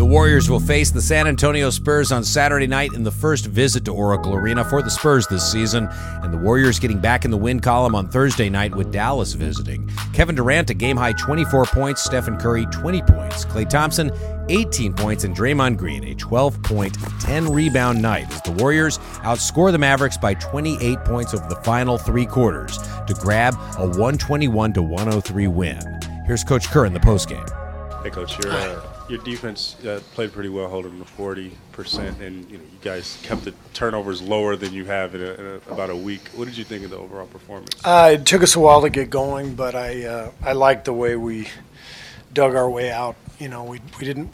The Warriors will face the San Antonio Spurs on Saturday night in the first visit to Oracle Arena for the Spurs this season, and the Warriors getting back in the win column on Thursday night with Dallas visiting. Kevin Durant a game-high 24 points, Stephen Curry 20 points, Klay Thompson 18 points, and Draymond Green a 12-point, 10-rebound night as the Warriors outscore the Mavericks by 28 points over the final three quarters to grab a 121-103 win. Here's Coach Kerr in the postgame. Hey, Coach, your defense played pretty well, holding them to 40%, and you guys kept the turnovers lower than you have in about a week. What did you think of the overall performance? It took us a while to get going, but I liked the way we dug our way out. We didn't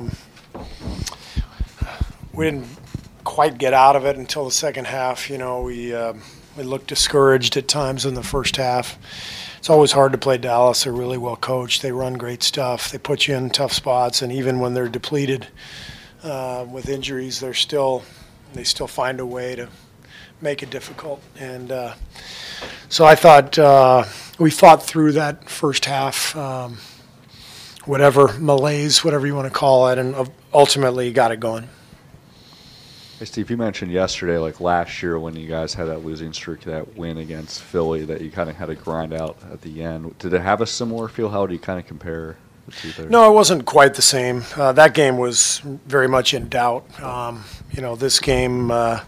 quite get out of it until the second half. We looked discouraged at times in the first half. It's always hard to play Dallas. They're really well coached. They run great stuff. They put you in tough spots, and even when they're depleted with injuries, they still find a way to make it difficult. And so I thought we fought through that first half, whatever malaise, whatever you want to call it, and ultimately got it going. Hey, Steve, you mentioned yesterday, like last year when you guys had that losing streak, that win against Philly, that you kind of had to grind out at the end. Did it have a similar feel? How do you kind of compare the two there? No, it wasn't quite the same. That game was very much in doubt. This game, I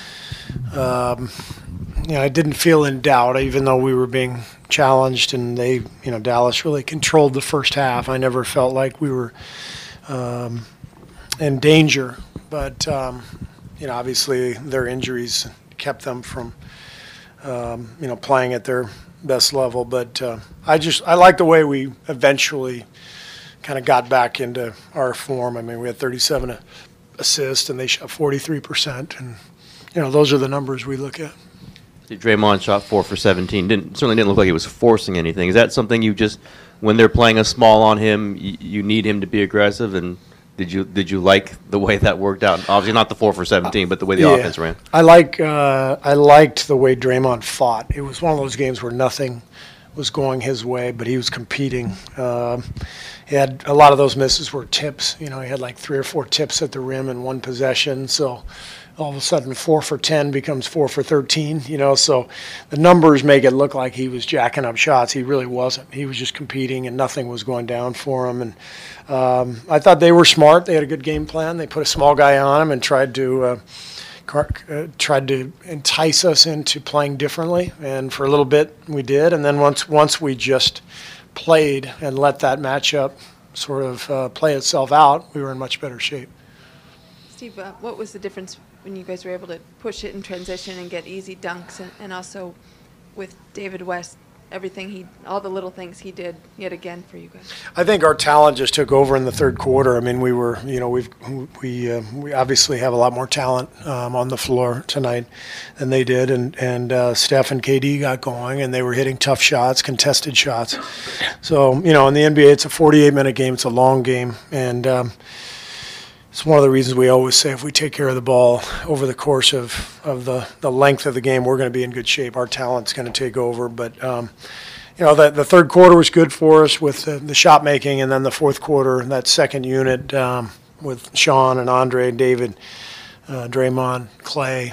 didn't feel in doubt, even though we were being challenged, and Dallas really controlled the first half. I never felt like we were in danger, but obviously their injuries kept them from, playing at their best level. But I like the way we eventually kind of got back into our form. I mean, we had 37 assists, and they shot 43%, and those are the numbers we look at. Draymond shot 4 for 17. Certainly didn't look like he was forcing anything. Is that something you just, when they're playing a small on him, you need him to be aggressive? And Did you like the way that worked out? Obviously not the 4 for 17, but the way the offense ran. I liked the way Draymond fought. It was one of those games where nothing was going his way, but he was competing. He had a lot of those misses were tips. He had like 3 or 4 tips at the rim in one possession. So all of a sudden 4 for 10 becomes 4 for 13. So the numbers make it look like he was jacking up shots. He really wasn't. He was just competing, and nothing was going down for him. And I thought they were smart. They had a good game plan. They put a small guy on him and tried to entice us into playing differently. And for a little bit we did. And then once we just played and let that matchup sort of play itself out, we were in much better shape. Steve, what was the difference when you guys were able to push it in transition and get easy dunks, and also with David West, all the little things he did yet again for you guys? I think our talent just took over in the third quarter. I mean, we obviously have a lot more talent on the floor tonight than they did, and Steph and KD got going, and they were hitting tough shots, contested shots. So, in the NBA, it's a 48-minute game. It's a long game, and it's one of the reasons we always say if we take care of the ball over the course of the length of the game, we're going to be in good shape. Our talent's going to take over. But, the third quarter was good for us with the shot making, and then the fourth quarter, that second unit with Sean and Andre, David, Draymond, Klay,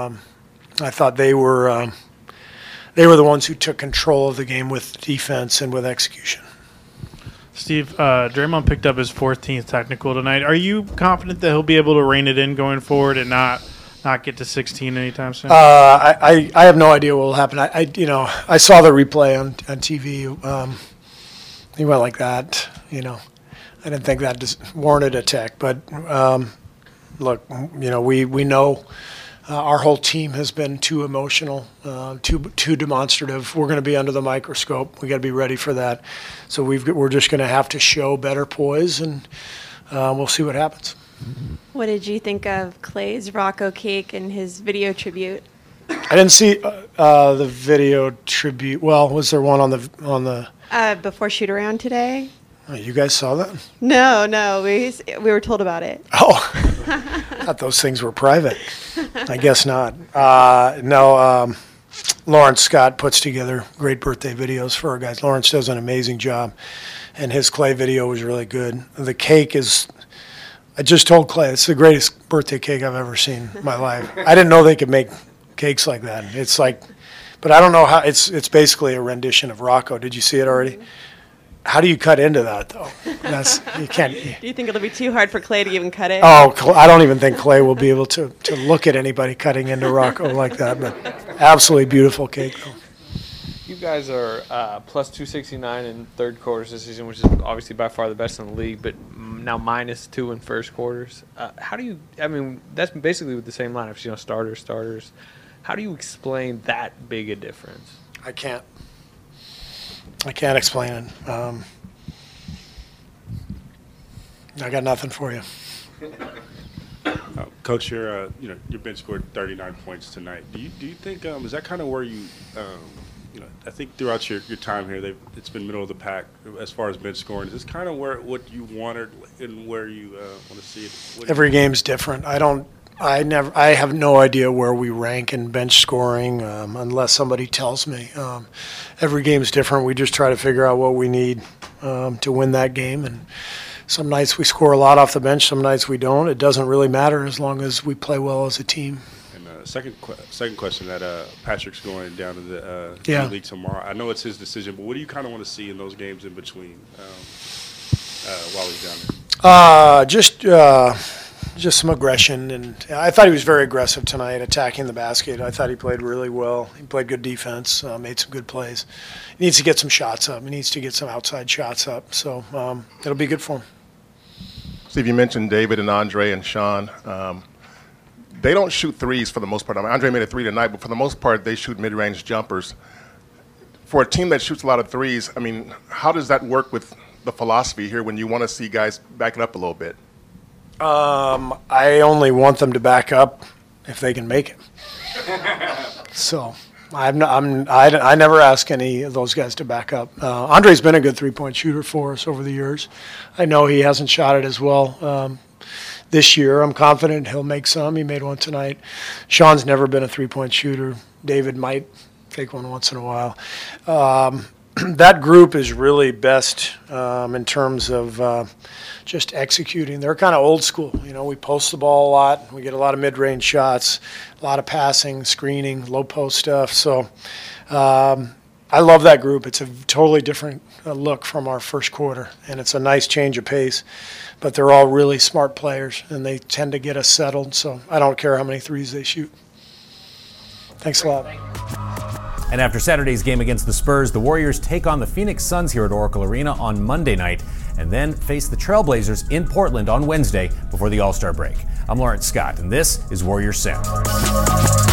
I thought they were the ones who took control of the game with defense and with execution. Steve, Draymond picked up his 14th technical tonight. Are you confident that he'll be able to rein it in going forward and not get to 16 anytime soon? I have no idea what will happen. I saw the replay on TV. He went like that. I didn't think that just warranted a tech. But look, we know. Our whole team has been too emotional, too demonstrative. We're going to be under the microscope. We got to be ready for that. So we're just going to have to show better poise, and we'll see what happens. What did you think of Klay's Rocco cake and his video tribute? I didn't see the video tribute. Well, was there one on the before shoot around today? Oh, you guys saw that? No, we were told about it. Oh, I thought those things were private. I guess not. Lawrence Scott puts together great birthday videos for our guys. Lawrence does an amazing job, and his Klay video was really good. The cake is I just told Clay, it's the greatest birthday cake I've ever seen in my life. I didn't know they could make cakes like that. It's like, but I don't know how, it's basically a rendition of Rocco. Did you see it already? How do you cut into that, though? You can't. Do you think it'll be too hard for Clay to even cut it? Oh, I don't even think Clay will be able to look at anybody cutting into Rocco like that, but absolutely beautiful cake, though. You guys are plus 269 in third quarters this season, which is obviously by far the best in the league, but now -2 in first quarters. How do you, I mean, that's basically with the same lineups, you know, starters. How do you explain that big a difference? I can't explain it. I got nothing for you. Coach, your bench scored 39 points tonight. Do you think is that kind of where you I think throughout your time here, it's been middle of the pack as far as bench scoring. Is this kind of what you wanted and where you want to see it? Every game's different. I have no idea where we rank in bench scoring unless somebody tells me. Every game's different. We just try to figure out what we need to win that game. And some nights we score a lot off the bench, some nights we don't. It doesn't really matter as long as we play well as a team. Second question, that Patrick's going down to the league tomorrow. I know it's his decision, but what do you kind of want to see in those games in between while he's down there? Just some aggression, and I thought he was very aggressive tonight, attacking the basket. I thought he played really well. He played good defense, made some good plays. He needs to get some shots up. He needs to get some outside shots up. So it'll be good for him. Steve, you mentioned David and Andre and Sean. They don't shoot threes for the most part. I mean, Andre made a three tonight, but for the most part, they shoot mid-range jumpers. For a team that shoots a lot of threes, I mean, how does that work with the philosophy here when you want to see guys back it up a little bit? I only want them to back up if they can make it. So I never ask any of those guys to back up. Andre's been a good three-point shooter for us over the years. I know he hasn't shot it as well this year. I'm confident he'll make some. He made one tonight. Sean's never been a three-point shooter. David might take one once in a while. That group is really best in terms of just executing. They're kind of old school. You know, we post the ball a lot. We get a lot of mid-range shots, a lot of passing, screening, low post stuff. So I love that group. It's a totally different look from our first quarter, and it's a nice change of pace. But they're all really smart players, and they tend to get us settled. So I don't care how many threes they shoot. Thanks a lot. And after Saturday's game against the Spurs, the Warriors take on the Phoenix Suns here at Oracle Arena on Monday night and then face the Trailblazers in Portland on Wednesday before the All-Star break. I'm Lawrence Scott, and this is Warriors Sound.